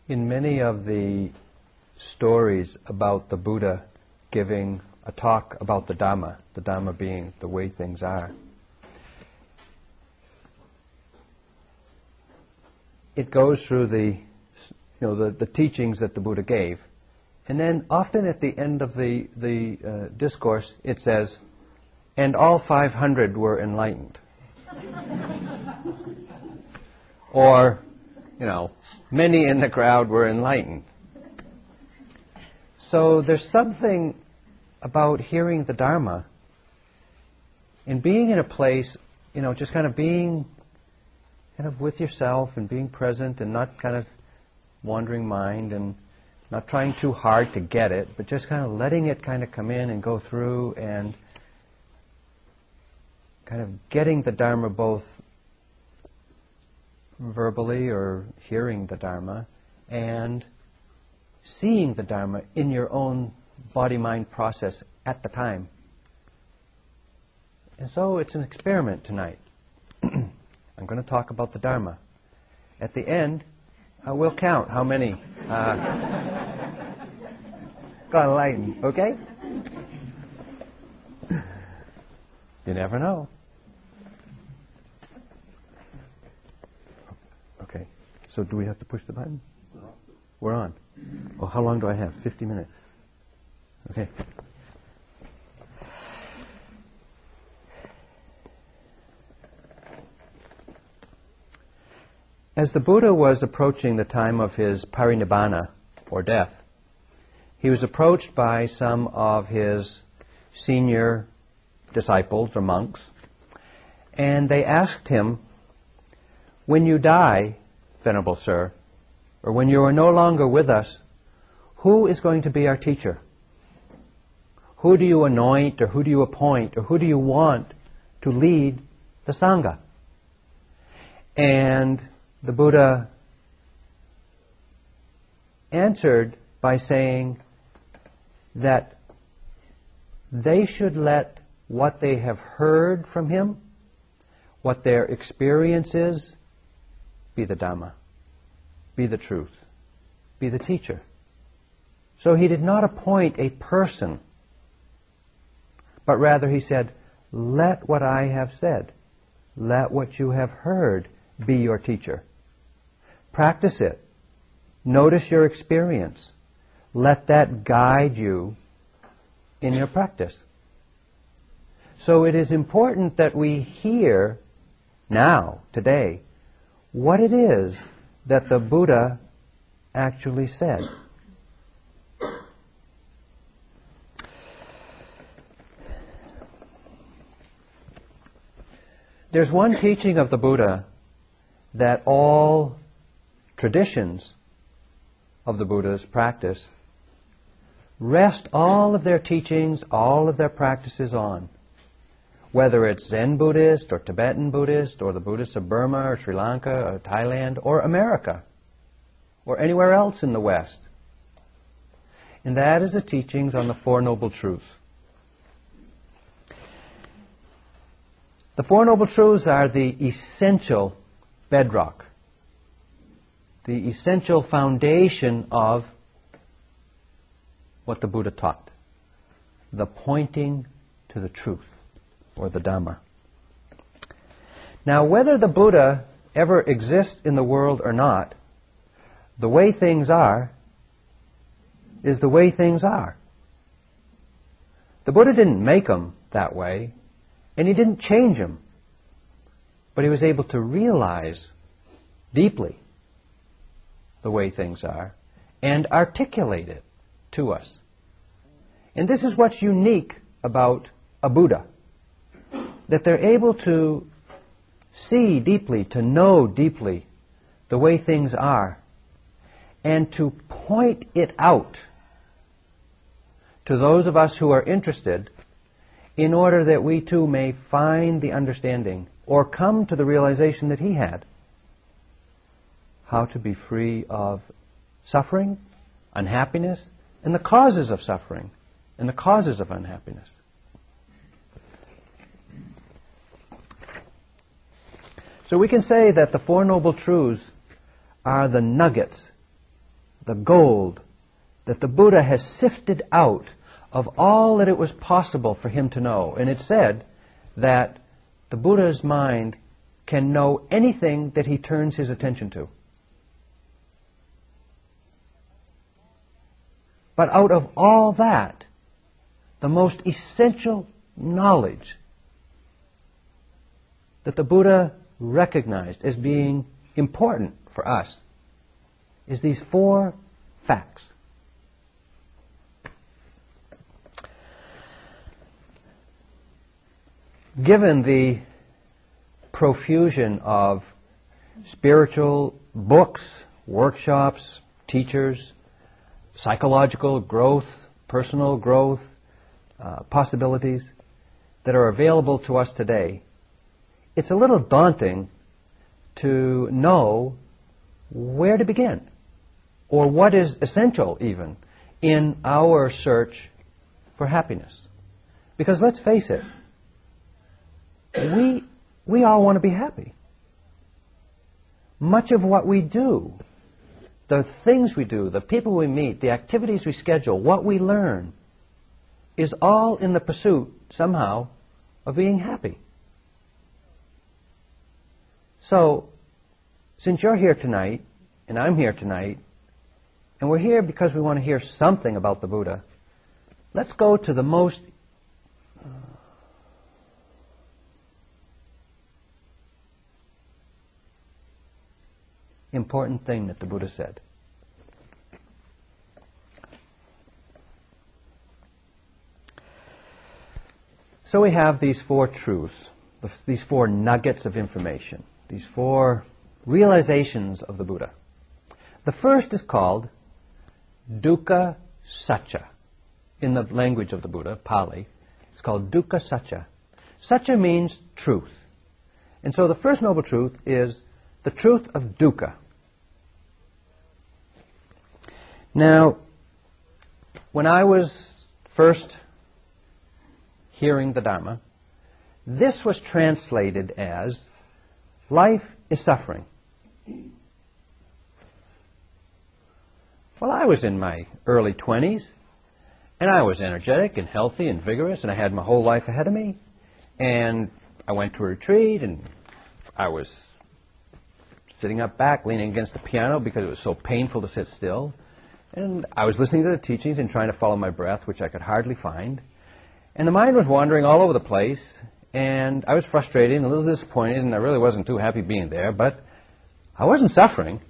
In many of the stories about the Buddha giving a talk about the Dhamma being the way things are, it goes through the teachings that the Buddha gave. And then often at the end of the discourse it says, and all 500 were enlightened. Or, many in the crowd were enlightened. So there's something about hearing the Dharma and being in a place, just kind of being with yourself and being present and not kind of wandering mind and not trying too hard to get it, but just kind of letting it kind of come in and go through and kind of getting the Dharma both verbally or hearing the Dharma and seeing the Dharma in your own body-mind process at the time. And so it's an experiment tonight. I'm going to talk about the Dharma. At the end, we'll count how many got enlightened, okay? You never know. Okay, so do we have to push the button? We're on. Oh, how long do I have? 50 minutes. Okay. As the Buddha was approaching the time of his parinibbana, or death, he was approached by some of his senior disciples or monks, and they asked him, when you die, Venerable Sir, or when you are no longer with us, who is going to be our teacher? Who do you anoint, or who do you appoint, or who do you want to lead the Sangha? And the Buddha answered by saying that they should let what they have heard from him, what their experience is, be the Dhamma, be the truth, be the teacher. So he did not appoint a person, but rather he said, let what I have said, let what you have heard be your teacher. Practice it. Notice your experience. Let that guide you in your practice. So it is important that we hear now, today, what it is that the Buddha actually said. There's one teaching of the Buddha that all traditions of the Buddha's practice rest all of their teachings, all of their practices on. Whether it's Zen Buddhist or Tibetan Buddhist or the Buddhists of Burma or Sri Lanka or Thailand or America or anywhere else in the West. And that is the teachings on the Four Noble Truths. The Four Noble Truths are the essential bedrock, the essential foundation of what the Buddha taught, the pointing to the truth, or the Dhamma. Now, whether the Buddha ever exists in the world or not, the way things are is the way things are. The Buddha didn't make them that way, and he didn't change them, but he was able to realize deeply the way things are and articulate it to us. And this is what's unique about a Buddha, that they're able to see deeply, to know deeply the way things are, and to point it out to those of us who are interested in order that we too may find the understanding or come to the realization that he had, how to be free of suffering, unhappiness, and the causes of suffering and the causes of unhappiness. So we can say that the Four Noble Truths are the nuggets the gold that the Buddha has sifted out of all that it was possible for him to know. And it said that the Buddha's mind can know anything that he turns his attention to. But out of all that, the most essential knowledge that the Buddha recognized as being important for us is these 4 facts. Given the profusion of spiritual books, workshops, teachers, psychological growth, personal growth, possibilities that are available to us today, it's a little daunting to know where to begin, or what is essential even in our search for happiness. Because let's face it, we all want to be happy. Much of what we do, the things we do, the people we meet, the activities we schedule, what we learn, is all in the pursuit, somehow, of being happy. So, since you're here tonight, and I'm here tonight, and we're here because we want to hear something about the Buddha, let's go to the most important thing that the Buddha said. So we have these 4 truths, these 4 nuggets of information, these 4 realizations of the Buddha. The first is called Dukkha Satcha. In the language of the Buddha, Pali, it's called Dukkha Satcha. Satcha means truth. And so the first noble truth is the truth of dukkha. Now, when I was first hearing the Dharma, this was translated as life is suffering. Well, I was in my early 20s, and I was energetic and healthy and vigorous, and I had my whole life ahead of me. And I went to a retreat, and I was sitting up back, leaning against the piano because it was so painful to sit still. And I was listening to the teachings and trying to follow my breath, which I could hardly find. And the mind was wandering all over the place, and I was frustrated and a little disappointed, and I really wasn't too happy being there, but I wasn't suffering.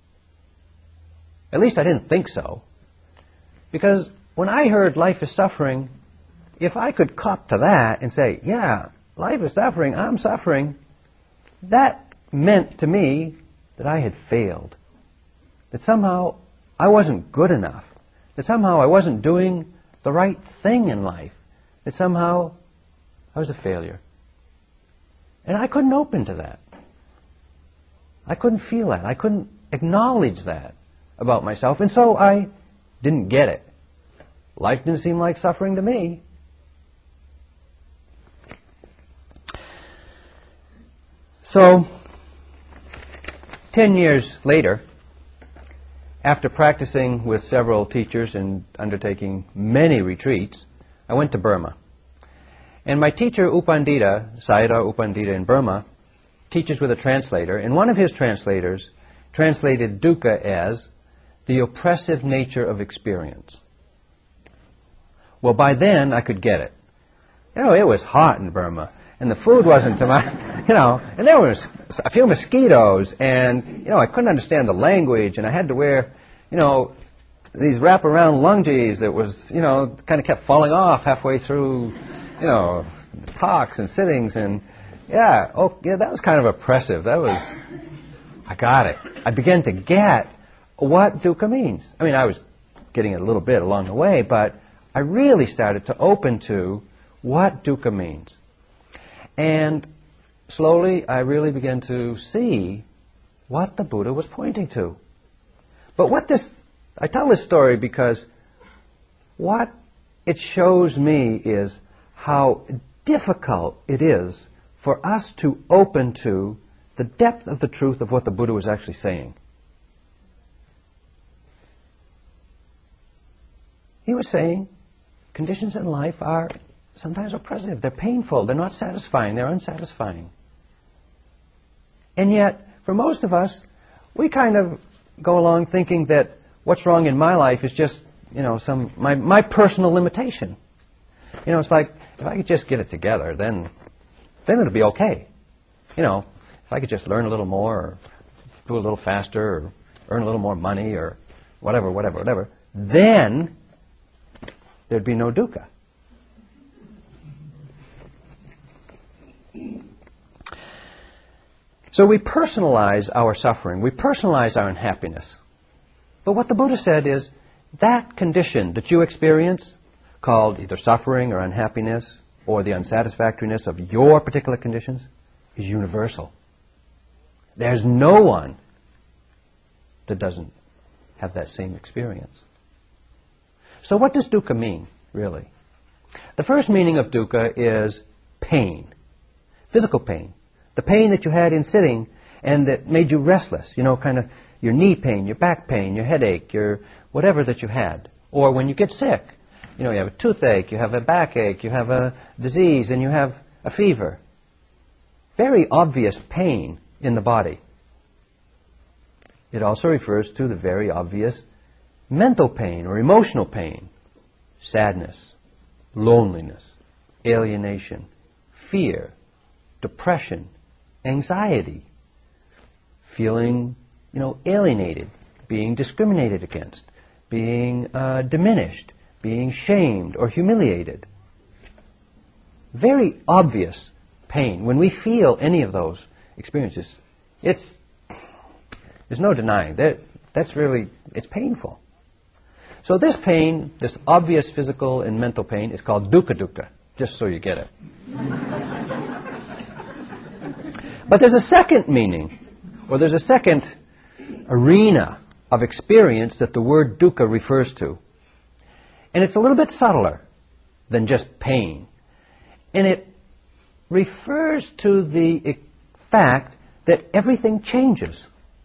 At least I didn't think so. Because when I heard life is suffering, if I could cop to that and say, yeah, life is suffering, I'm suffering, that meant to me that I had failed. That somehow I wasn't good enough. That somehow I wasn't doing the right thing in life. That somehow I was a failure. And I couldn't open to that. I couldn't feel that. I couldn't acknowledge that about myself. And so I didn't get it. Life didn't seem like suffering to me. So, 10 years later, after practicing with several teachers and undertaking many retreats, I went to Burma. And my teacher, Upandita, Sayadaw Upandita in Burma, teaches with a translator, and one of his translators translated dukkha as the oppressive nature of experience. Well, by then I could get it. You know, it was hot in Burma, and the food wasn't to my, and there was a few mosquitoes, and, I couldn't understand the language, and I had to wear, these wraparound lungies that was, kind of kept falling off halfway through, talks and sittings, and that was kind of oppressive. I got it. I began to get what dukkha means. I mean, I was getting it a little bit along the way, but I really started to open to what dukkha means. And slowly I really began to see what the Buddha was pointing to. But I tell this story because what it shows me is how difficult it is for us to open to the depth of the truth of what the Buddha was actually saying. He was saying conditions in life are sometimes oppressive. They're painful. They're not satisfying. They're unsatisfying. And yet, for most of us, we kind of go along thinking that what's wrong in my life is just, my personal limitation. It's like, if I could just get it together, then it'll be okay. If I could just learn a little more, or do a little faster, or earn a little more money, or whatever, then there'd be no dukkha. So we personalize our suffering. We personalize our unhappiness. But what the Buddha said is that condition that you experience, called either suffering or unhappiness, or the unsatisfactoriness of your particular conditions, is universal. There's no one that doesn't have that same experience. So what does dukkha mean, really? The first meaning of dukkha is pain, physical pain. The pain that you had in sitting and that made you restless, kind of your knee pain, your back pain, your headache, your whatever that you had. Or when you get sick, you have a toothache, you have a backache, you have a disease, and you have a fever. Very obvious pain in the body. It also refers to the very obvious mental pain or emotional pain. Sadness, loneliness, alienation, fear, depression, anxiety, feeling, alienated, being discriminated against, being diminished, being shamed or humiliated. Very obvious pain. When we feel any of those experiences, there's no denying that it's painful. So this pain, this obvious physical and mental pain, is called dukkha, just so you get it. But there's a second meaning, or there's a second arena of experience that the word dukkha refers to. And it's a little bit subtler than just pain. And it refers to the fact that everything changes.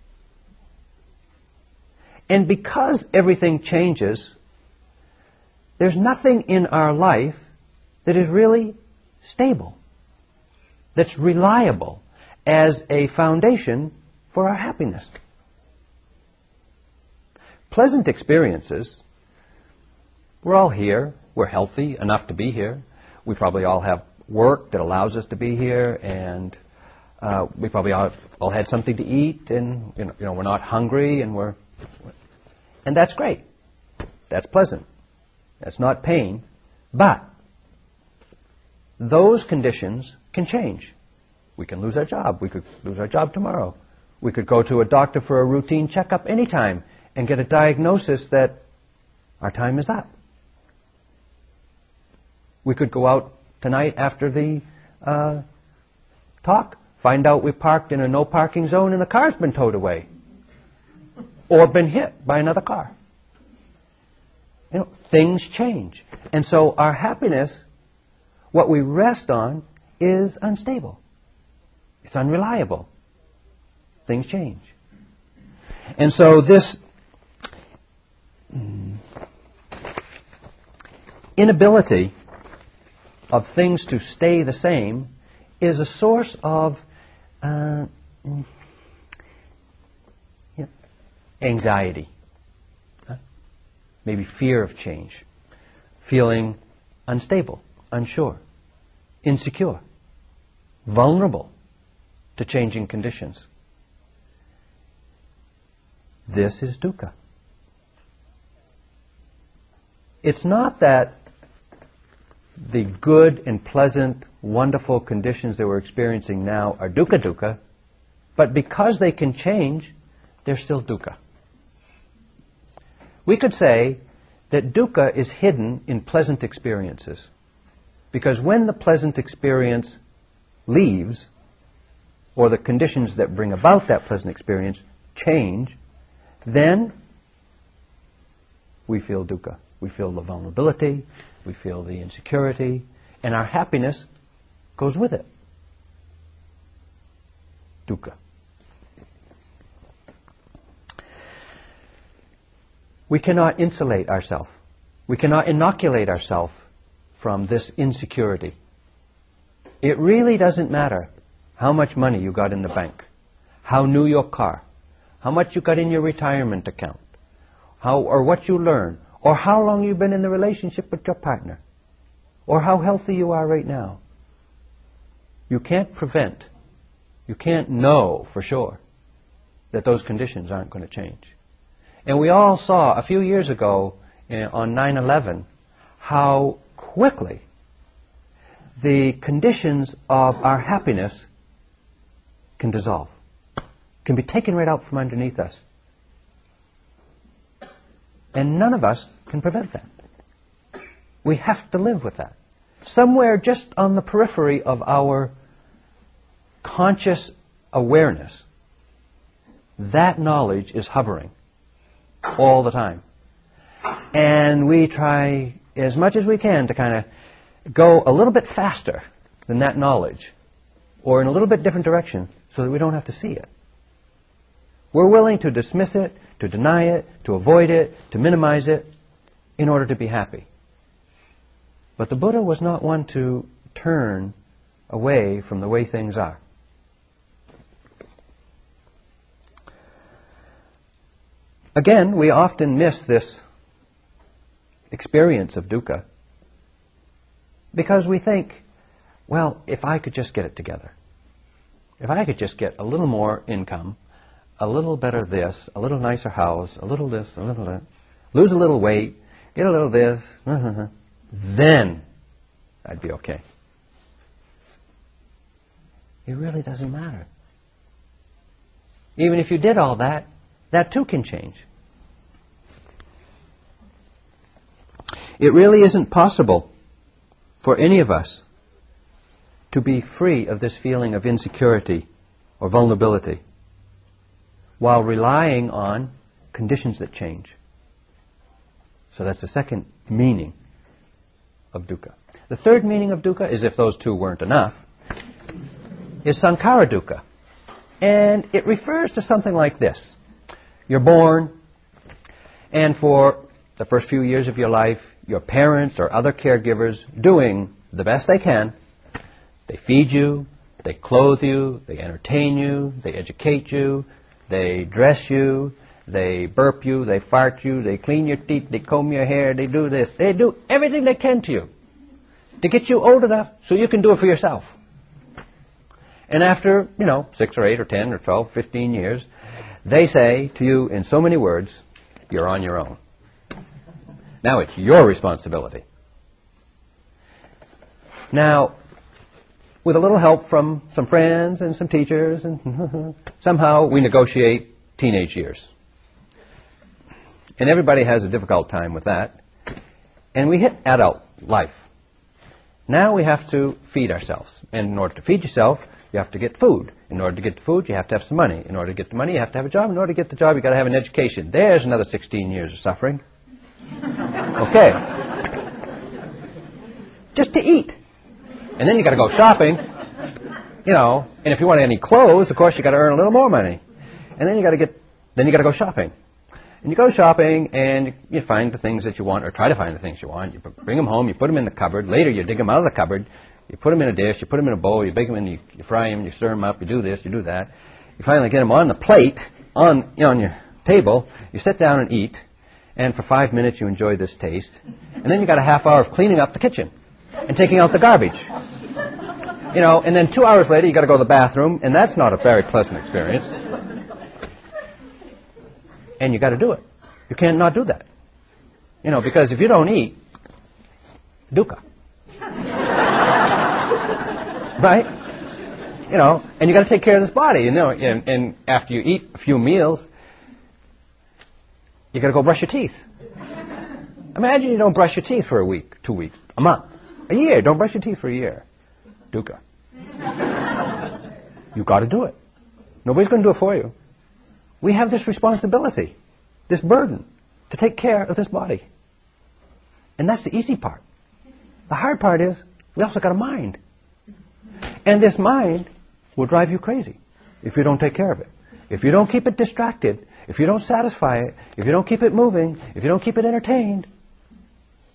And because everything changes, there's nothing in our life that is really stable, that's reliable as a foundation for our happiness. Pleasant experiences, we're all here, we're healthy enough to be here, we probably all have work that allows us to be here, and we probably all had something to eat, and we're not hungry, and that's great. That's pleasant. That's not pain. But those conditions can change. We can lose our job. We could lose our job tomorrow. We could go to a doctor for a routine checkup anytime and get a diagnosis that our time is up. We could go out tonight after the talk, find out we parked in a no parking zone and the car's been towed away or been hit by another car. Things change. And so our happiness, what we rest on, is unstable. It's unreliable. Things change. And so this inability of things to stay the same is a source of anxiety, maybe fear of change, feeling unstable, unsure, insecure, vulnerable to changing conditions. This is dukkha. It's not that the good and pleasant, wonderful conditions that we're experiencing now are dukkha, but because they can change, they're still dukkha. We could say that dukkha is hidden in pleasant experiences, because when the pleasant experience leaves, or the conditions that bring about that pleasant experience change, then we feel dukkha. We feel the vulnerability, we feel the insecurity, and our happiness goes with it. Dukkha. We cannot insulate ourselves We cannot inoculate ourselves from this insecurity. It really doesn't matter how much money you got in the bank, how new your car, how much you got in your retirement account, or what you learn, or how long you've been in the relationship with your partner, or how healthy you are right now. You can't prevent, you can't know for sure that those conditions aren't going to change. And we all saw a few years ago on 9/11 how quickly the conditions of our happiness can dissolve, can be taken right out from underneath us. And none of us can prevent that. We have to live with that. Somewhere just on the periphery of our conscious awareness, that knowledge is hovering all the time. And we try as much as we can to kind of go a little bit faster than that knowledge, or in a little bit different direction, so that we don't have to see it. We're willing to dismiss it, to deny it, to avoid it, to minimize it, in order to be happy. But the Buddha was not one to turn away from the way things are. Again, we often miss this experience of dukkha because we think, well, if I could just get it together, if I could just get a little more income, a little better this, a little nicer house, a little this, a little that, lose a little weight, get a little this, then I'd be okay. It really doesn't matter. Even if you did all that, that too can change. It really isn't possible for any of us to be free of this feeling of insecurity or vulnerability while relying on conditions that change. So that's the second meaning of dukkha. The third meaning of dukkha, is if those two weren't enough, is sankhara dukkha. And it refers to something like this. You're born, and for the first few years of your life, your parents or other caregivers doing the best they can. They feed you, they clothe you, they entertain you, they educate you, they dress you, they burp you, they fart you, they clean your teeth, they comb your hair, they do this. They do everything they can to you to get you old enough so you can do it for yourself. And after, 6 or 8 or 10 or 12, 15 years, they say to you in so many words, you're on your own. Now it's your responsibility. Now, with a little help from some friends and some teachers, and somehow we negotiate teenage years. And everybody has a difficult time with that. And we hit adult life. Now we have to feed ourselves. And in order to feed yourself, you have to get food. In order to get the food, you have to have some money. In order to get the money, you have to have a job. In order to get the job, you've got to have an education. There's another 16 years of suffering. Okay. Just to eat. And then you got to go shopping, and if you want any clothes, of course, you got to earn a little more money. And then you got to go shopping. And you go shopping and you find the things that you want, or try to find the things you want. You bring them home, you put them in the cupboard. Later you dig them out of the cupboard, you put them in a dish, you put them in a bowl, you bake them and you fry them, you stir them up, you do this, you do that. You finally get them on the plate, on your table, you sit down and eat. And for 5 minutes you enjoy this taste. And then you got a half hour of cleaning up the kitchen and taking out the garbage. And then 2 hours later you got to go to the bathroom, and that's not a very pleasant experience. And you got to do it. You can't not do that. Because if you don't eat, dukkha. Right? And you got to take care of this body, and after you eat a few meals, you got to go brush your teeth. Imagine you don't brush your teeth for a week, 2 weeks, a month, a year. Don't brush your teeth for a year. Dukkha. You got to do it. Nobody's going to do it for you. We have this responsibility, this burden, to take care of this body. And that's the easy part. The hard part is we also got a mind. And this mind will drive you crazy if you don't take care of it. If you don't keep it distracted, if you don't satisfy it, if you don't keep it moving, if you don't keep it entertained,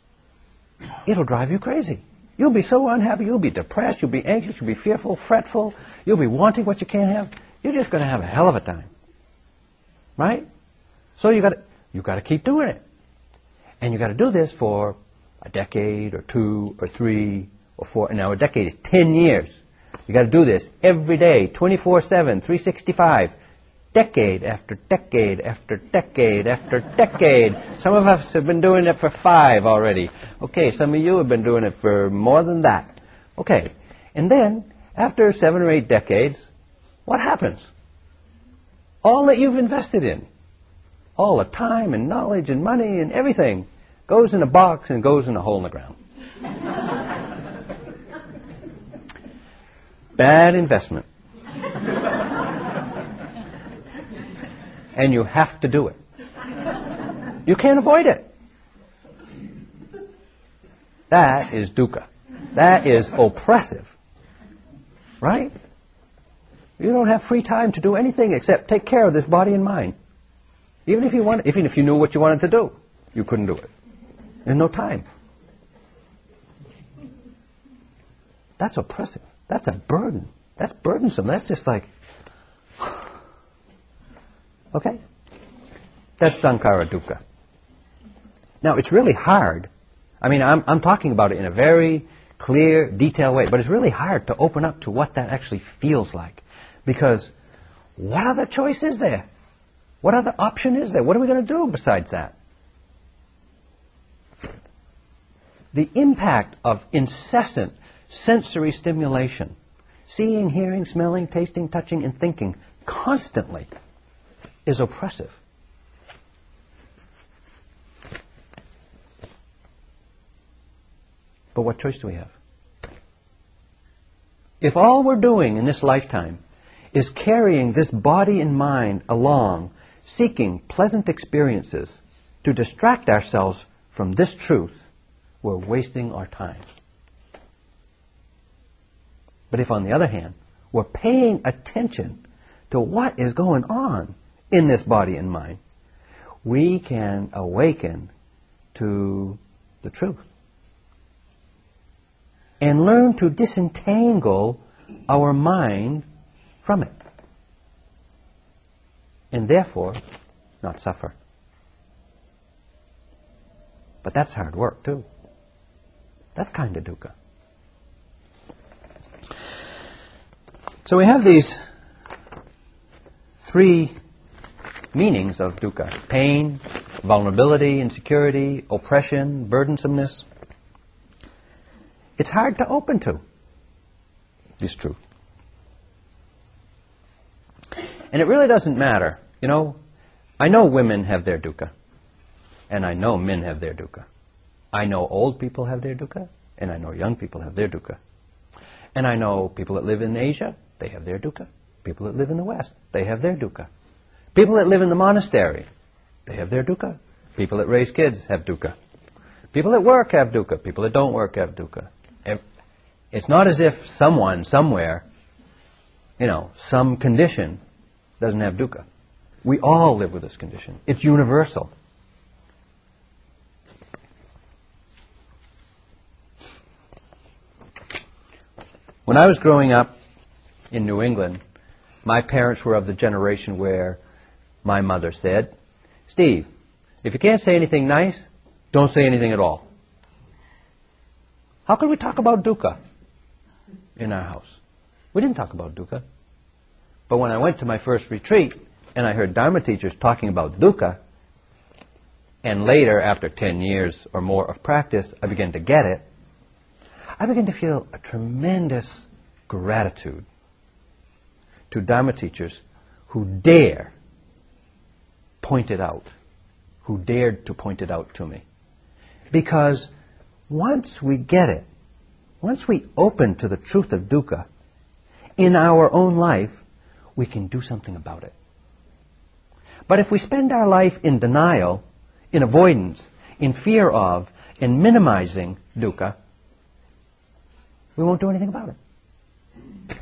it'll drive you crazy. You'll be so unhappy, you'll be depressed, you'll be anxious, you'll be fearful, fretful, you'll be wanting what you can't have. You're just going to have a hell of a time. Right? So you got to keep doing it. And you got to do this for a decade or 2 or 3 or 4. And now a decade is 10 years. You got to do this every day, 24/7, 365. Decade after decade after decade after decade. Some of us have been doing it for 5 already. Okay, some of you have been doing it for more than that. Okay, and then after 7 or 8 decades, what happens? All that you've invested in, all the time and knowledge and money and everything, goes in a box and goes in a hole in the ground. Bad investment. And you have to do it. You can't avoid it. That is dukkha. That is oppressive. Right? You don't have free time to do anything except take care of this body and mind. Even if you knew what you wanted to do, you couldn't do it. There's no time. That's oppressive. That's a burden. That's burdensome. That's just like... Okay? That's sankhara dukkha. Now, it's really hard. I mean, I'm talking about it in a very clear, detailed way, but it's really hard to open up to what that actually feels like. Because what other choice is there? What other option is there? What are we going to do besides that? The impact of incessant sensory stimulation, seeing, hearing, smelling, tasting, touching, and thinking constantly, is oppressive. But what choice do we have? If all we're doing in this lifetime is carrying this body and mind along, seeking pleasant experiences to distract ourselves from this truth, we're wasting our time. But if, on the other hand, we're paying attention to what is going on in this body and mind, we can awaken to the truth and learn to disentangle our mind from it, and therefore not suffer. But that's hard work too. That's kind of dukkha. So we have these 3 meanings of dukkha: pain, vulnerability, insecurity, oppression, burdensomeness. It's hard to open to this truth. And it really doesn't matter. You know, I know women have their dukkha, and I know men have their dukkha. I know old people have their dukkha, and I know young people have their dukkha. And I know people that live in Asia, they have their dukkha. People that live in the West, they have their dukkha. People that live in the monastery, they have their dukkha. People that raise kids have dukkha. People that work have dukkha. People that don't work have dukkha. It's not as if someone, somewhere, some condition doesn't have dukkha. We all live with this condition. It's universal. When I was growing up in New England, my parents were of the generation where my mother said, "Steve, if you can't say anything nice, don't say anything at all." How could we talk about dukkha in our house? We didn't talk about dukkha. But when I went to my first retreat and I heard Dharma teachers talking about dukkha, and later, after 10 years or more of practice, I began to get it, I began to feel a tremendous gratitude to Dharma teachers who dare point it out, who dared to point it out to me. Because once we get it, once we open to the truth of dukkha in our own life, we can do something about it. But if we spend our life in denial, in avoidance, in fear of, in minimizing dukkha, we won't do anything about it.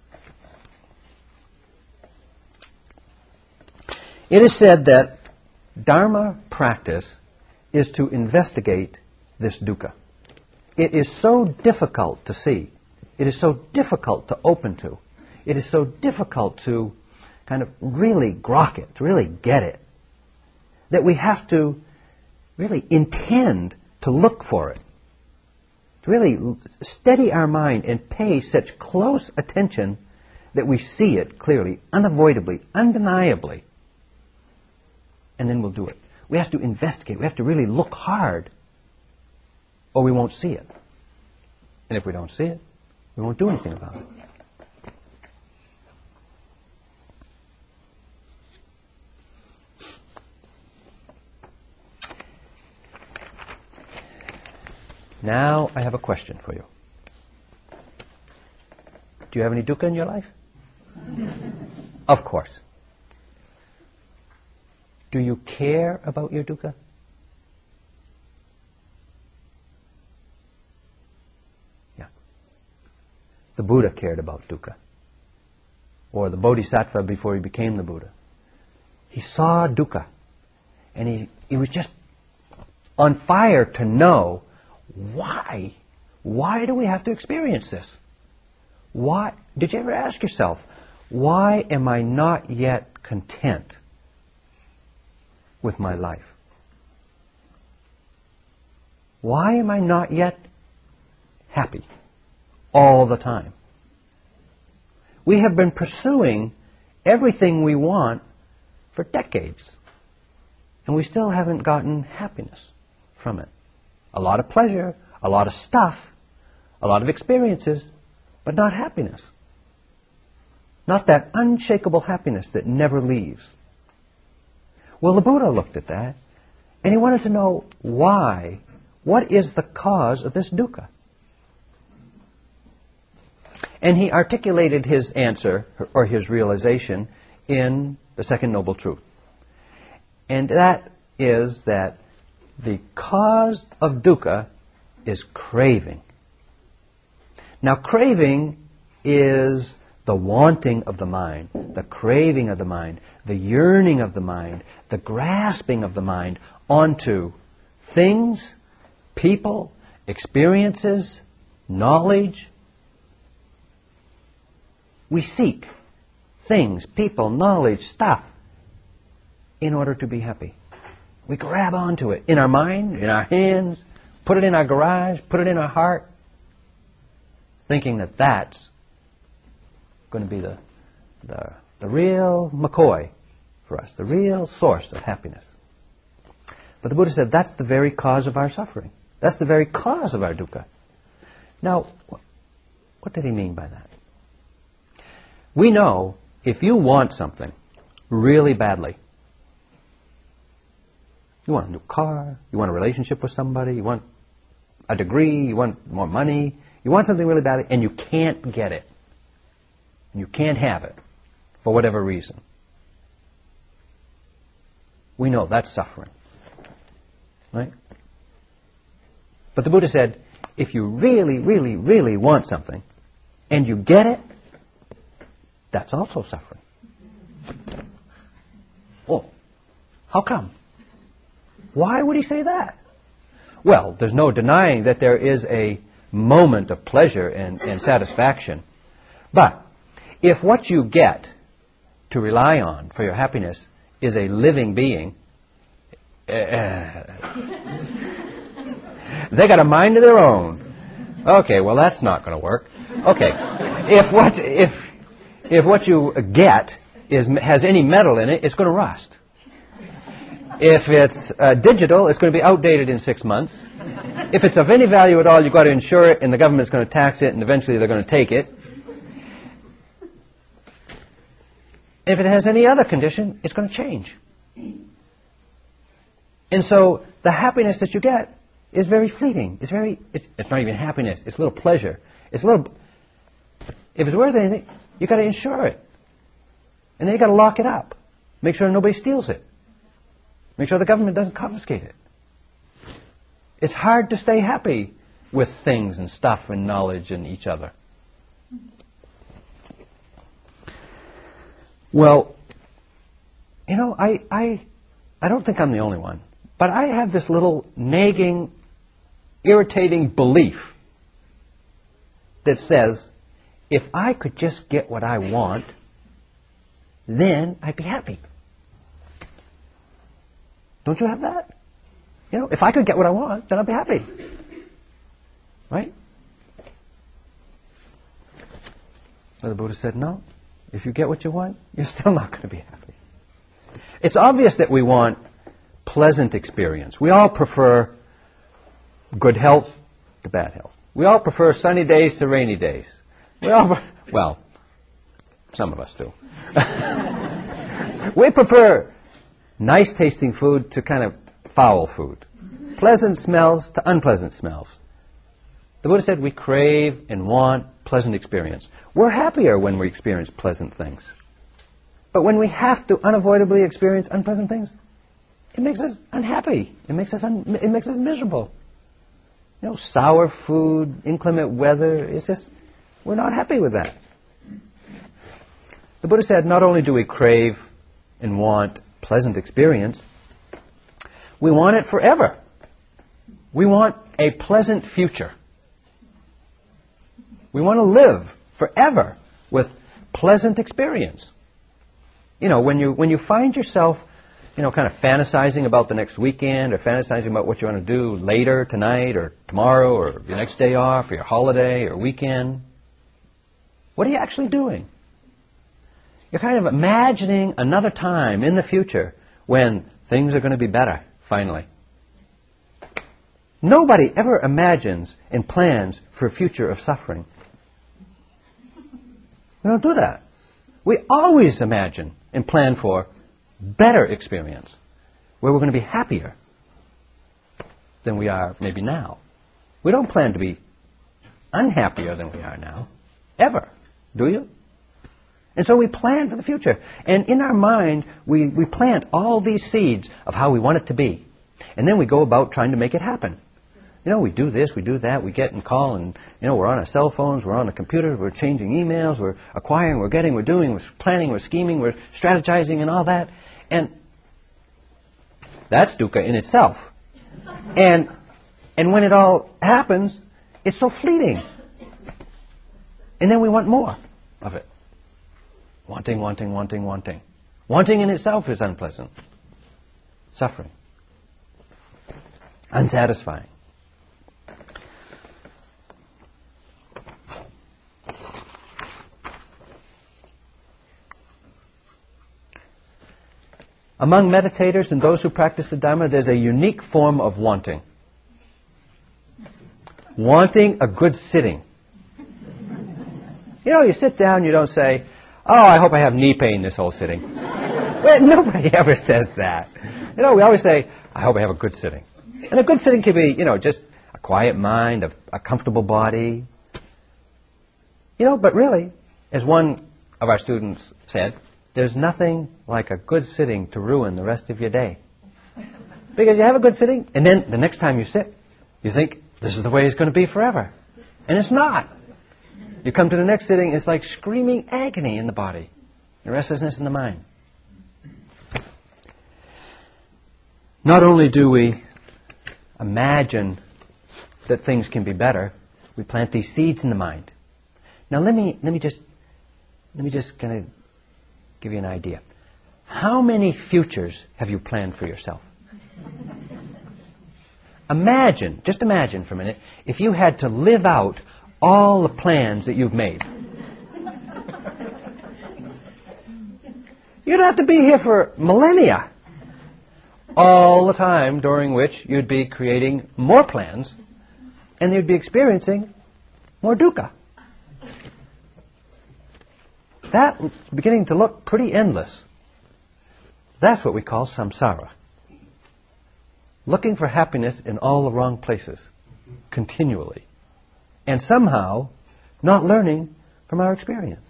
It is said that Dharma practice is to investigate this dukkha. it is so difficult to see. It is so difficult to open to. It is so difficult to kind of really grok it, to really get it, that we have to really intend to look for it, to really steady our mind and pay such close attention that we see it clearly, unavoidably, undeniably, and then we'll do it. We have to investigate. We have to really look hard, or we won't see it. And if we don't see it, we won't do anything about it. Now I have a question for you. Do you have any dukkha in your life? Of course. Do you care about your dukkha? Yeah. The Buddha cared about dukkha. Or the Bodhisattva before he became the Buddha. He saw dukkha. And he was just on fire to know why. Why do we have to experience this? Why? Did you ever ask yourself, why am I not yet content with my life? Why am I not yet happy all the time? We have been pursuing everything we want for decades, and we still haven't gotten happiness from it. A lot of pleasure, a lot of stuff, a lot of experiences, but not happiness. Not that unshakable happiness that never leaves. Well, the Buddha looked at that, and he wanted to know why. What is the cause of this dukkha? And he articulated his answer, or his realization, in the Second Noble Truth. And that is that the cause of dukkha is craving. Now, craving is the wanting of the mind, the craving of the mind, the yearning of the mind, the grasping of the mind onto things, people, experiences, knowledge. We seek things, people, knowledge, stuff in order to be happy. We grab onto it in our mind, in our hands, put it in our garage, put it in our heart, thinking that that's going to be the real McCoy for us, the real source of happiness. But the Buddha said that's the very cause of our suffering. That's the very cause of our dukkha. Now, what did he mean by that? We know if you want something really badly, you want a new car, you want a relationship with somebody, you want a degree, you want more money, you want something really badly, and you can't get it. You can't have it for whatever reason. We know that's suffering. Right? But the Buddha said, if you really, really, really want something, and you get it, that's also suffering. Oh, how come? Why would he say that? Well, there's no denying that there is a moment of pleasure and satisfaction. But if what you get to rely on for your happiness is a living being, they got a mind of their own. Okay, well that's not going to work. Okay, if what you get has any metal in it, it's going to rust. If it's digital, it's going to be outdated in 6 months. If it's of any value at all, you've got to insure it, and the government's going to tax it, and eventually they're going to take it. If it has any other condition, it's going to change. And so the happiness that you get is very fleeting. It's not even happiness. It's a little pleasure. If it's worth anything, you've got to insure it. And then you've got to lock it up. Make sure nobody steals it. Make sure the government doesn't confiscate it. It's hard to stay happy with things and stuff and knowledge and each other. Well, you know, I don't think I'm the only one, but I have this little nagging, irritating belief that says, if I could just get what I want, then I'd be happy. Don't you have that? You know, if I could get what I want, then I'd be happy. Right? But the Buddha said, no. If you get what you want, you're still not going to be happy. It's obvious that we want pleasant experience. We all prefer good health to bad health. We all prefer sunny days to rainy days. Well, some of us do. We prefer nice tasting food to kind of foul food. Pleasant smells to unpleasant smells. The Buddha said we crave and want pleasant experience. We're happier when we experience pleasant things. But when we have to unavoidably experience unpleasant things, it makes us unhappy. It makes us miserable. You know, sour food, inclement weather, it's just, we're not happy with that. The Buddha said not only do we crave and want pleasant experience, we want it forever. We want a pleasant future. We want to live forever with pleasant experience. You know, when you find yourself, you know, kind of fantasizing about the next weekend or fantasizing about what you want to do later tonight or tomorrow or your next day off or your holiday or weekend, what are you actually doing? You're kind of imagining another time in the future when things are going to be better, finally. Nobody ever imagines and plans for a future of suffering. We don't do that. We always imagine and plan for better experience, where we're going to be happier than we are maybe now. We don't plan to be unhappier than we are now, ever, do you? And so we plan for the future. And in our mind, we plant all these seeds of how we want it to be. And then we go about trying to make it happen. You know, we do this, we do that, we get and call, and, you know, we're on our cell phones, we're on the computers, we're changing emails, we're acquiring, we're getting, we're doing, we're planning, we're scheming, we're strategizing and all that. And that's dukkha in itself. And when it all happens, it's so fleeting. And then we want more of it. Wanting, wanting, wanting, wanting. Wanting in itself is unpleasant. Suffering. Unsatisfying. Among meditators and those who practice the Dhamma, there's a unique form of wanting. Wanting a good sitting. You know, you sit down, you don't say, oh, I hope I have knee pain this whole sitting. Well, nobody ever says that. You know, we always say, I hope I have a good sitting. And a good sitting can be, you know, just a quiet mind, a comfortable body. You know, but really, as one of our students said, there's nothing like a good sitting to ruin the rest of your day. Because you have a good sitting, and then the next time you sit, you think, this is the way it's going to be forever. And it's not. You come to the next sitting, it's like screaming agony in the body, and restlessness in the mind. Not only do we imagine that things can be better, we plant these seeds in the mind. Now let me just kind of give you an idea. How many futures have you planned for yourself? Just imagine for a minute, if you had to live out all the plans that you've made. You'd have to be here for millennia. All the time during which you'd be creating more plans and you'd be experiencing more dukkha. That's beginning to look pretty endless. That's what we call samsara. Looking for happiness in all the wrong places, continually. And somehow not learning from our experience.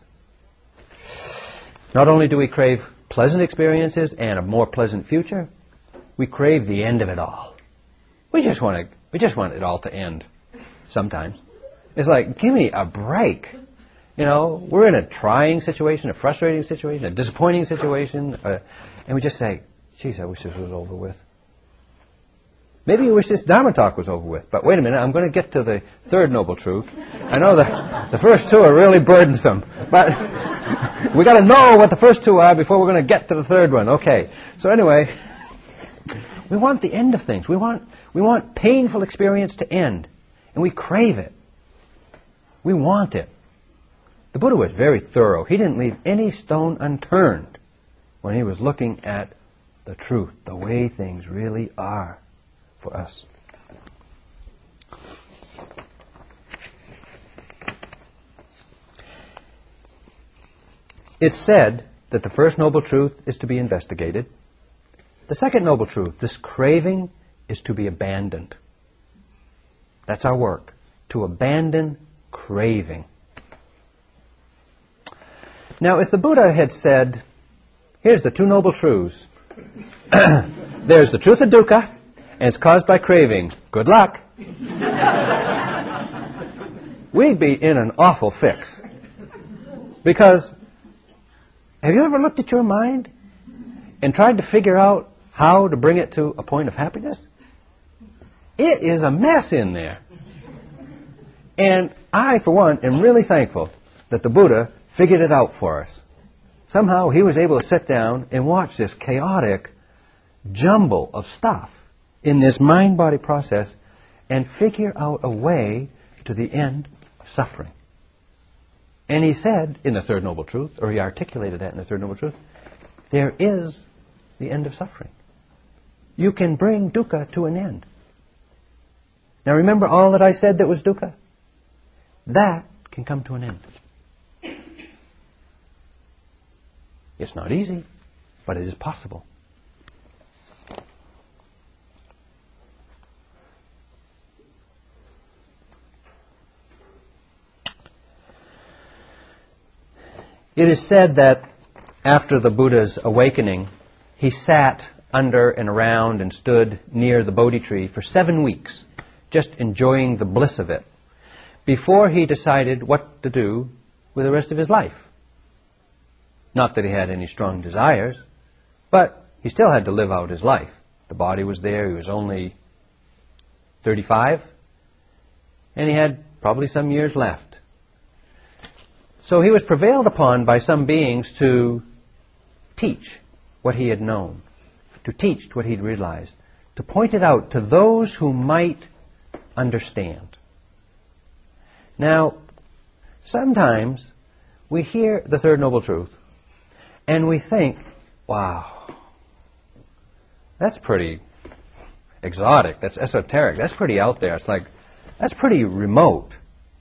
Not only do we crave pleasant experiences and a more pleasant future, we crave the end of it all. We just want it all to end sometimes. It's like, give me a break. You know, we're in a trying situation, a frustrating situation, a disappointing situation, and we just say, geez, I wish this was over with. Maybe you wish this Dharma talk was over with. But wait a minute, I'm going to get to the third noble truth. I know the first two are really burdensome. But we got to know what the first two are before we're going to get to the third one. Okay. So anyway, we want the end of things. We want painful experience to end. And we crave it. We want it. The Buddha was very thorough. He didn't leave any stone unturned when he was looking at the truth, the way things really are for us. It's said that the first noble truth is to be investigated. The second noble truth, this craving, is to be abandoned. That's our work, to abandon craving. Now, if the Buddha had said, here's the two noble truths. There's the truth of dukkha, and it's caused by craving. Good luck. We'd be in an awful fix. Because, have you ever looked at your mind and tried to figure out how to bring it to a point of happiness? It is a mess in there. And I, for one, am really thankful that the Buddha figured it out for us. Somehow he was able to sit down and watch this chaotic jumble of stuff in this mind-body process and figure out a way to the end of suffering. And he said in the Third Noble Truth, or he articulated that in the Third Noble Truth, there is the end of suffering. You can bring dukkha to an end. Now remember all that I said that was dukkha? That can come to an end. It's not easy, but it is possible. It is said that after the Buddha's awakening, he sat under and around and stood near the Bodhi tree for 7 weeks, just enjoying the bliss of it, before he decided what to do with the rest of his life. Not that he had any strong desires, but he still had to live out his life. The body was there, he was only 35, and he had probably some years left. So he was prevailed upon by some beings to teach what he had known, to teach what he'd realized, to point it out to those who might understand. Now, sometimes we hear the Third Noble Truth and we think, wow, that's pretty exotic, that's esoteric, that's pretty out there. It's like, that's pretty remote.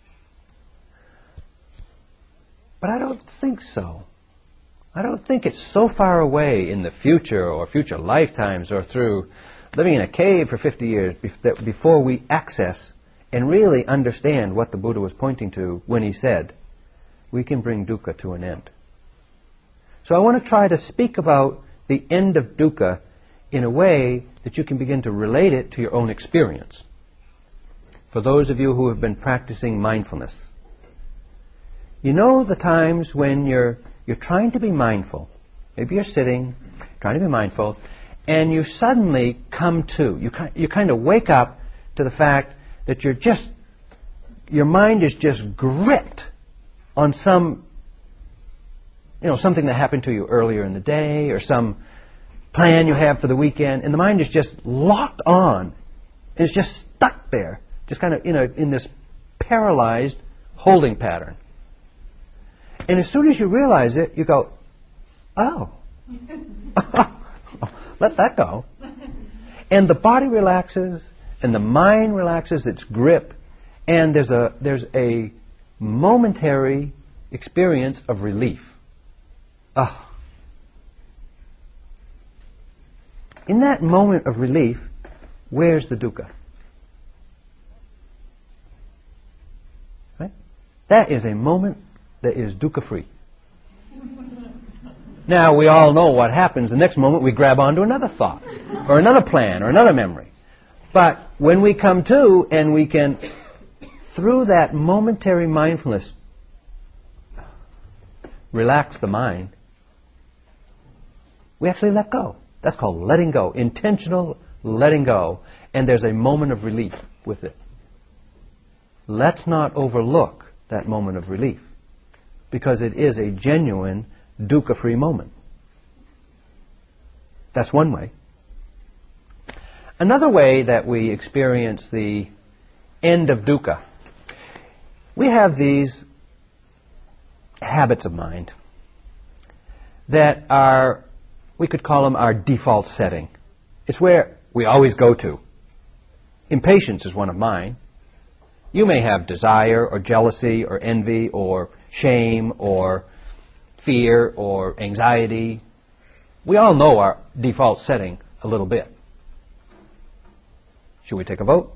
But I don't think so. I don't think it's so far away in the future or future lifetimes or through living in a cave for 50 years before we access and really understand what the Buddha was pointing to when he said, we can bring dukkha to an end. So I want to try to speak about the end of dukkha in a way that you can begin to relate it to your own experience. For those of you who have been practicing mindfulness, you know the times when you're trying to be mindful. Maybe you're sitting, trying to be mindful, and you suddenly come to. You kind of wake up to the fact that your mind is just gripped on something that happened to you earlier in the day, or some plan you have for the weekend, and the mind is just locked on. It's just stuck there, just kind of in this paralyzed holding pattern. And as soon as you realize it, you go, oh, let that go. And the body relaxes, and the mind relaxes its grip, and there's a momentary experience of relief. Ah. In that moment of relief, where's the dukkha? Right? That is a moment that is dukkha-free. Now, we all know what happens. The next moment we grab onto another thought, or another plan, or another memory. But when we come to, and we can, through that momentary mindfulness, relax the mind, we actually let go. That's called letting go. Intentional letting go, and there's a moment of relief with it. Let's not overlook that moment of relief, because it is a genuine dukkha-free moment. That's one way. Another way that we experience the end of dukkha, we have these habits of mind that are, we could call them our default setting. It's where we always go to. Impatience is one of mine. You may have desire or jealousy or envy or shame or fear or anxiety. We all know our default setting a little bit. Should we take a vote?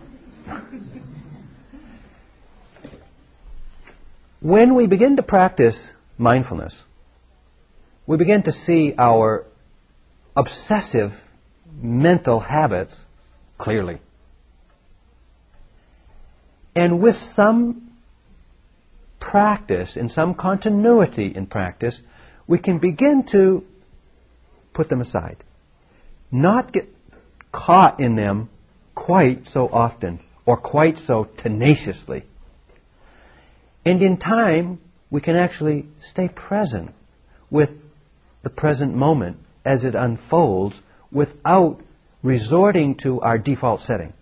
When we begin to practice mindfulness, we begin to see our obsessive mental habits clearly. And with some practice, in some continuity in practice, we can begin to put them aside. Not get caught in them quite so often or quite so tenaciously. And in time, we can actually stay present with the present moment as it unfolds without resorting to our default setting.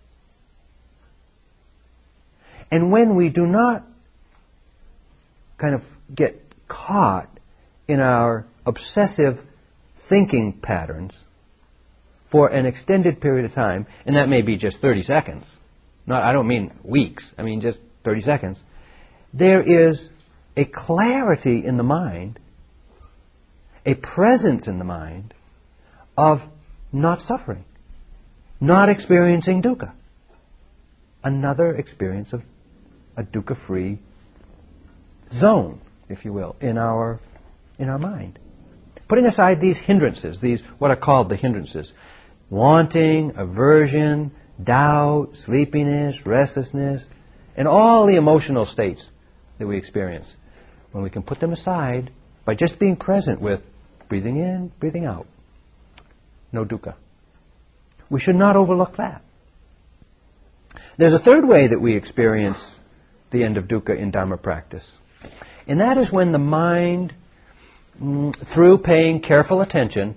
And when we do not kind of get caught in our obsessive thinking patterns for an extended period of time, and that may be just 30 seconds. I don't mean weeks, I mean just 30 seconds. There is a clarity in the mind, a presence in the mind of not suffering, not experiencing dukkha. Another experience of a dukkha-free zone, if you will, in our mind. Putting aside these hindrances, these what are called the hindrances, wanting, aversion, doubt, sleepiness, restlessness, and all the emotional states that we experience. When we can put them aside by just being present with breathing in, breathing out. No dukkha. We should not overlook that. There's a third way that we experience the end of dukkha in Dharma practice. And that is when the mind, through paying careful attention,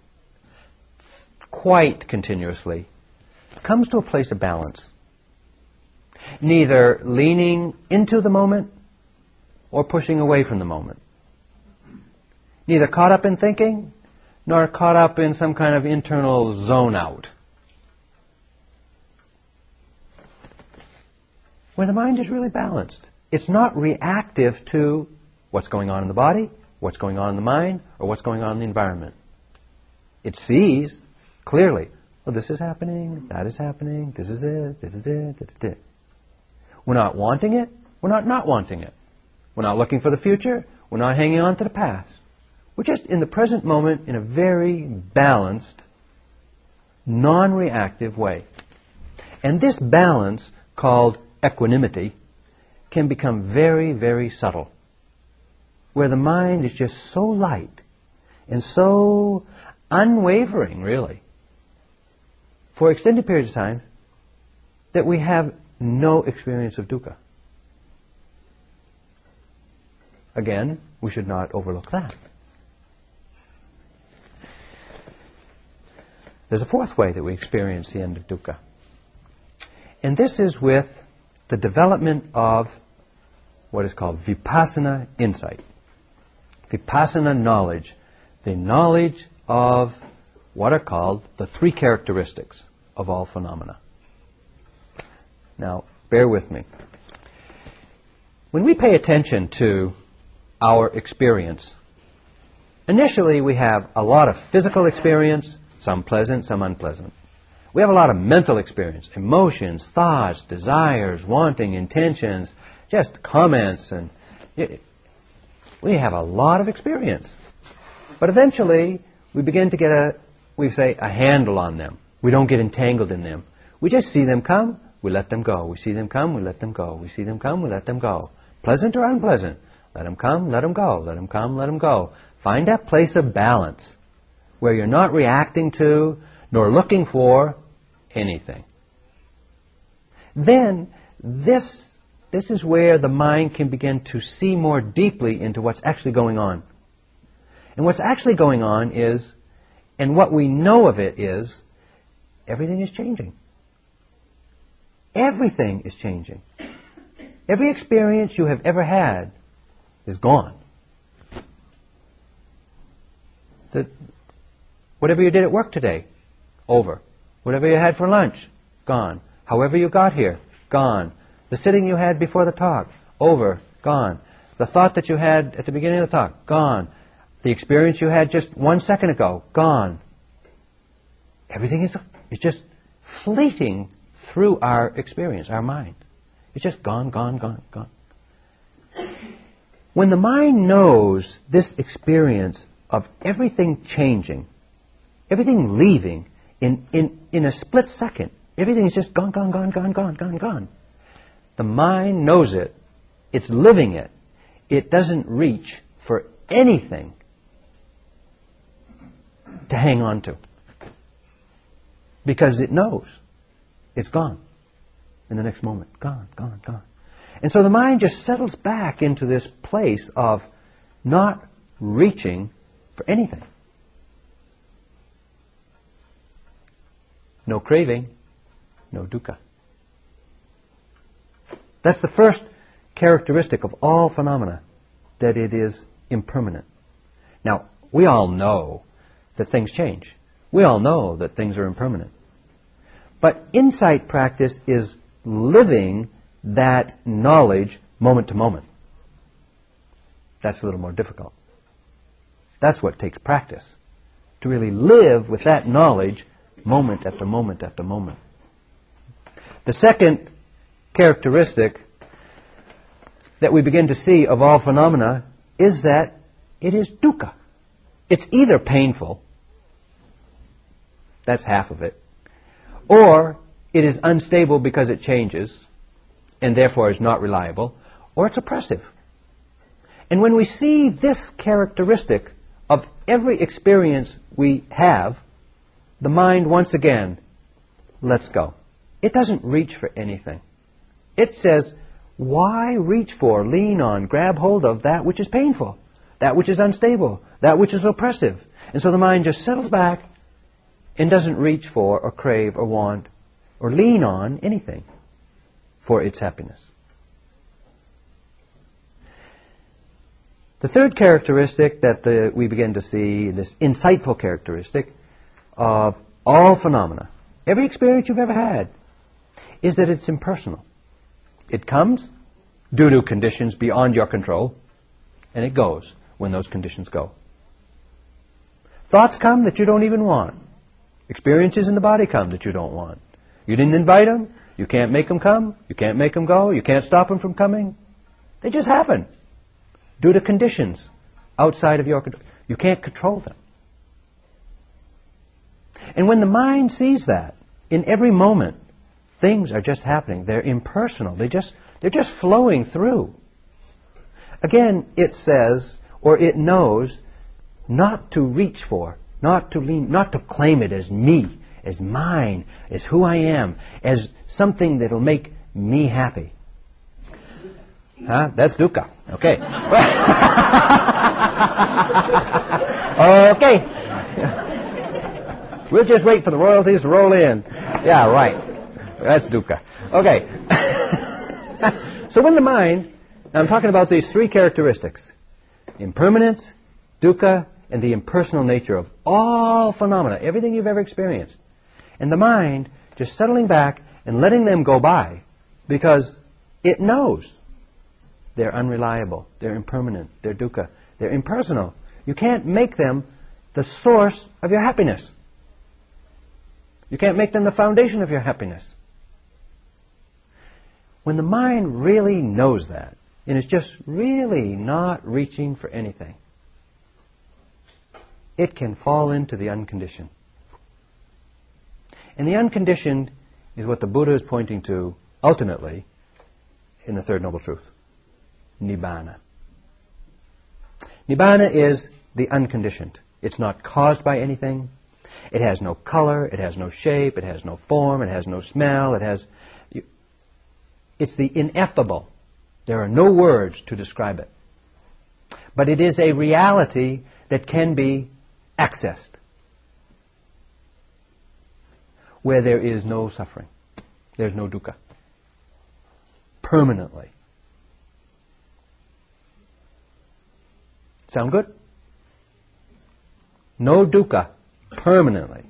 quite continuously, comes to a place of balance. Neither leaning into the moment or pushing away from the moment. Neither caught up in thinking, nor caught up in some kind of internal zone out. Where the mind is really balanced. It's not reactive to what's going on in the body, what's going on in the mind, or what's going on in the environment. It sees clearly, well, this is happening, that is happening, this is it, this is it, this is it. We're not wanting it, we're not wanting it. We're not looking for the future, we're not hanging on to the past. We're just in the present moment in a very balanced, non-reactive way. And this balance, called equanimity, can become very, very subtle. Where the mind is just so light and so unwavering, really, for extended periods of time, that we have no experience of dukkha. Again, we should not overlook that. There's a fourth way that we experience the end of dukkha. And this is with the development of what is called vipassana insight. Vipassana knowledge. The knowledge of what are called the three characteristics of all phenomena. Now, bear with me. When we pay attention to our experience, initially we have a lot of physical experience, some pleasant, some unpleasant. We have a lot of mental experience, emotions, thoughts, desires, wanting, intentions, just comments, and we have a lot of experience. But eventually, we begin to get a handle on them. We don't get entangled in them. We just see them come, we let them go. We see them come, we let them go. We see them come, we let them go. Pleasant or unpleasant, let them come, let them go. Let them come, let them go. Find that place of balance where you're not reacting to, nor looking for anything. Then this is where the mind can begin to see more deeply into what's actually going on. And what's actually going on is, and what we know of it is, everything is changing. Everything is changing. Every experience you have ever had is gone. Whatever you did at work today, over. Whatever you had for lunch, gone. However you got here, gone. The sitting you had before the talk, over, gone. The thought that you had at the beginning of the talk, gone. The experience you had just 1 second ago, gone. Everything is just fleeting through our experience, our mind. It's just gone, gone, gone, gone. When the mind knows this experience of everything changing, everything leaving in a split second, everything is just gone, gone, gone, gone, gone, gone, gone. The mind knows it. It's living it. It doesn't reach for anything to hang on to. Because it knows it's gone in the next moment. Gone, gone, gone. And so the mind just settles back into this place of not reaching for anything. No craving, no dukkha. That's the first characteristic of all phenomena, that it is impermanent. Now, we all know that things change. We all know that things are impermanent. But insight practice is living that knowledge moment to moment. That's a little more difficult. That's what takes practice, to really live with that knowledge moment after moment after moment. The second characteristic that we begin to see of all phenomena is that it is dukkha. It's either painful, that's half of it, or it is unstable because it changes and therefore is not reliable, or it's oppressive. And when we see this characteristic of every experience we have, the mind once again lets go. It doesn't reach for anything. It says, why reach for, lean on, grab hold of that which is painful, that which is unstable, that which is oppressive? And so the mind just settles back and doesn't reach for or crave or want or lean on anything for its happiness. The third characteristic that we begin to see, this insightful characteristic of all phenomena, every experience you've ever had, is that it's impersonal. It comes due to conditions beyond your control, and it goes when those conditions go. Thoughts come that you don't even want. Experiences in the body come that you don't want. You didn't invite them. You can't make them come. You can't make them go. You can't stop them from coming. They just happen due to conditions outside of your control. You can't control them. And when the mind sees that, in every moment, things are just happening. They're impersonal. They're just flowing through. Again, it says, or it knows, not to reach for, not to lean, not to claim it as me, as mine, as who I am, as something that'll make me happy. Huh? That's dukkha. Okay. Okay. We'll just wait for the royalties to roll in. Yeah, right. That's dukkha. Okay. So when the mind, now I'm talking about these three characteristics: impermanence, dukkha, and the impersonal nature of all phenomena, everything you've ever experienced. And the mind just settling back and letting them go by because it knows they're unreliable, they're impermanent, they're dukkha, they're impersonal. You can't make them the source of your happiness. You can't make them the foundation of your happiness. When the mind really knows that, and is just really not reaching for anything, it can fall into the unconditioned. And the unconditioned is what the Buddha is pointing to ultimately in the Third Noble Truth. Nibbana. Nibbana is the unconditioned. It's not caused by anything. It has no color, it has no shape, it has no form, it has no smell, it's the ineffable. There are no words to describe it. But it is a reality that can be accessed, where there is no suffering. There's no dukkha. Permanently. Sound good? No dukkha. Permanently.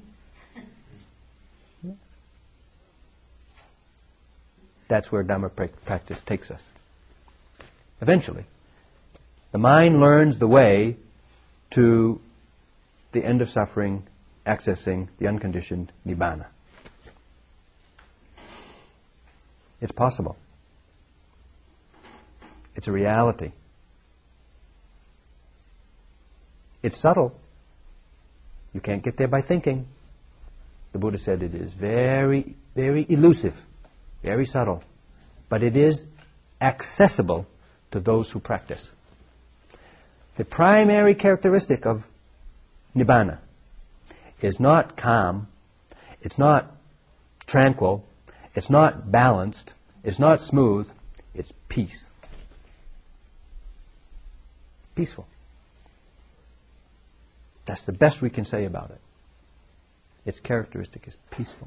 That's where Dhamma practice takes us. Eventually, the mind learns the way to the end of suffering, accessing the unconditioned Nibbana. It's possible. It's a reality. It's subtle. You can't get there by thinking. The Buddha said it is very, very elusive, very subtle. But it is accessible to those who practice. The primary characteristic of Nibbana is not calm, it's not tranquil, it's not balanced, it's not smooth, it's peace. Peaceful. That's the best we can say about it. Its characteristic is peaceful.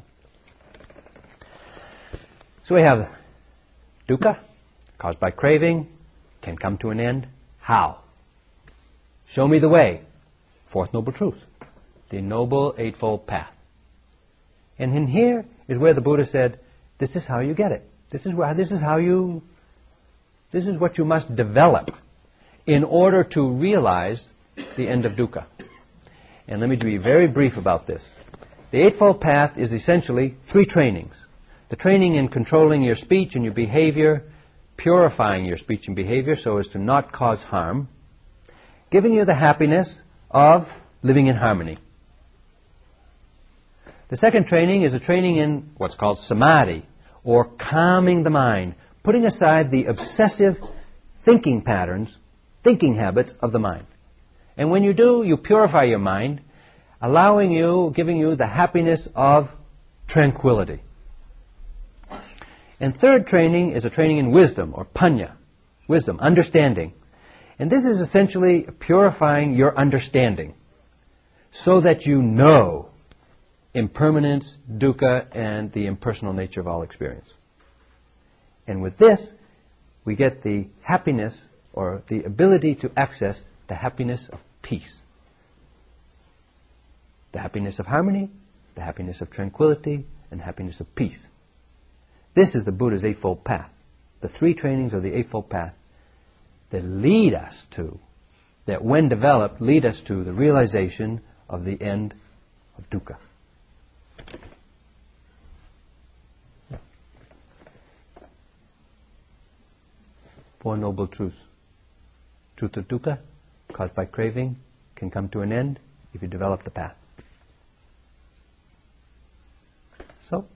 So we have dukkha, caused by craving, can come to an end. How? Show me the way. Fourth Noble Truth. The Noble Eightfold Path. And in here is where the Buddha said, this is how you get it. This is what you must develop in order to realize the end of dukkha. And let me be very brief about this. The Eightfold Path is essentially 3 trainings. The training in controlling your speech and your behavior, purifying your speech and behavior so as to not cause harm, giving you the happiness of living in harmony. The second training is a training in what's called samadhi, or calming the mind, putting aside the obsessive thinking patterns, thinking habits of the mind. And when you do, you purify your mind, giving you the happiness of tranquility. And third training is a training in wisdom, or panya, wisdom, understanding. And this is essentially purifying your understanding so that you know impermanence, dukkha, and the impersonal nature of all experience. And with this, we get the happiness, or the ability to access the happiness of peace. The happiness of harmony, the happiness of tranquility, and happiness of peace. This is the Buddha's Eightfold Path. The 3 trainings of the Eightfold Path that lead us to, that when developed, lead us to the realization of the end of dukkha. Four Noble Truths. Truth of dukkha, caused by craving, can come to an end if you develop the path. So,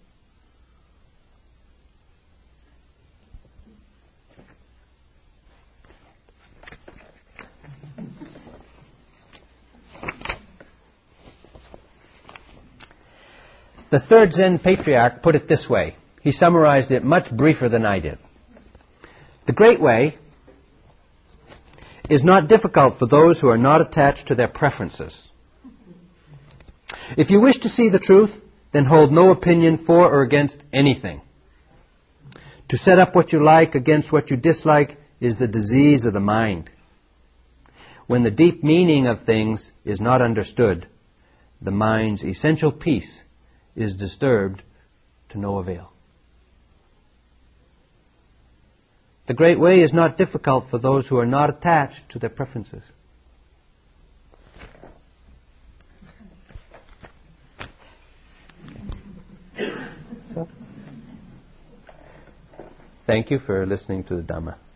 the third Zen patriarch put it this way. He summarized it much briefer than I did. The Great Way is not difficult for those who are not attached to their preferences. If you wish to see the truth, then hold no opinion for or against anything. To set up what you like against what you dislike is the disease of the mind. When the deep meaning of things is not understood, the mind's essential peace is disturbed to no avail. The Great Way is not difficult for those who are not attached to their preferences. So, thank you for listening to the Dhamma.